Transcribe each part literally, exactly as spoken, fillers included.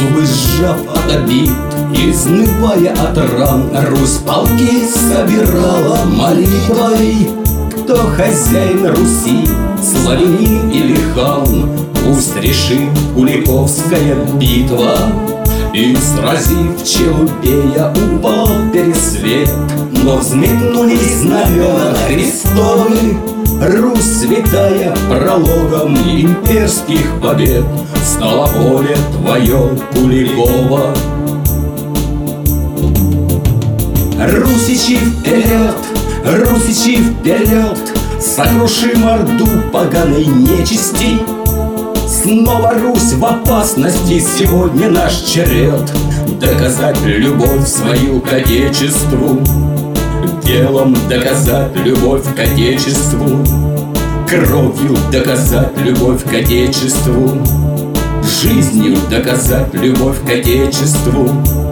Зубы сжав от обид, изнывая от ран, Русь полки собирала молитвой. Кто хозяин Руси, славянин или хан, пусть решит Куликовская битва. И, сразив Челубея, упал пересвет, но взметнулись знамена Христовы. Русь святая прологом имперских побед, стало поле твое, Куликова. Русичи вперед, русичи вперед, сокрушим орду поганой нечисти. Снова Русь в опасности, сегодня наш черед доказать любовь свою к Отечеству. Делом доказать любовь к Отечеству, кровью доказать любовь к Отечеству, жизнью доказать любовь к Отечеству.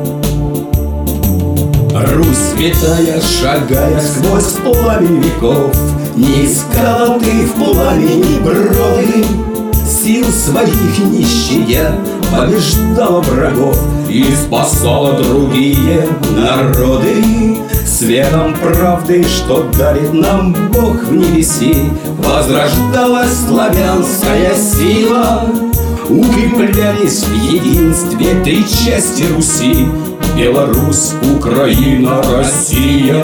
Русь святая, шагая сквозь пламя веков, не искала ты в пламени броды. Сил своих не щадя, побеждала врагов и спасала другие народы. Светом правды, что дарит нам Бог в небеси, возрождалась славянская сила. Укреплялись в единстве три части Руси: Беларусь, Украина, Россия.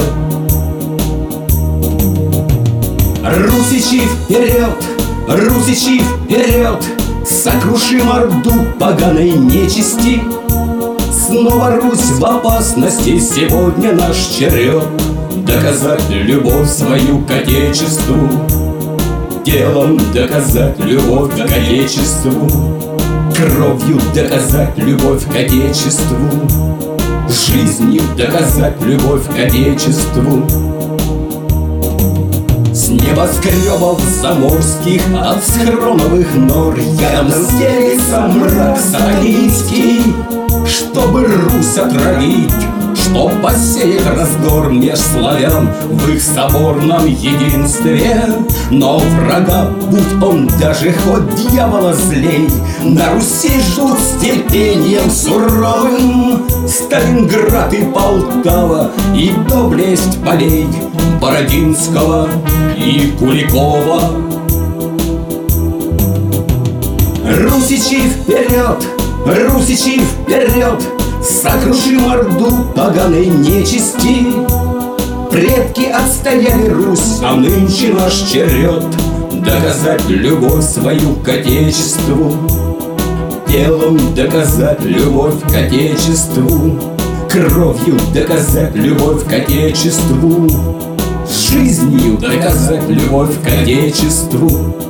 Русичи вперед, русичи вперед, сокрушим орду поганой нечисти. Снова Русь в опасности, сегодня наш черед доказать любовь свою к Отечеству. Делом доказать любовь к Отечеству, кровью доказать любовь к Отечеству, жизнью доказать любовь к Отечеству. С небоскребов заморских, от схроновых нор рядом стелится мрак сатанинский, чтобы Русь отравить, чтоб посеять раздор меж славян в их соборном единстве. Но врага, будь он даже хоть дьявола злей, на Руси ждут с терпением суровым Сталинград и Полтава, и доблесть полей Бородинского и Куликова. Русичи вперед, русичи вперед, сокрушим орду поганой нечисти. Предки отстояли Русь, а нынче наш черед доказать любовь свою к Отечеству. Делом доказать любовь к Отечеству, кровью доказать любовь к Отечеству, жизнью доказать любовь к Отечеству.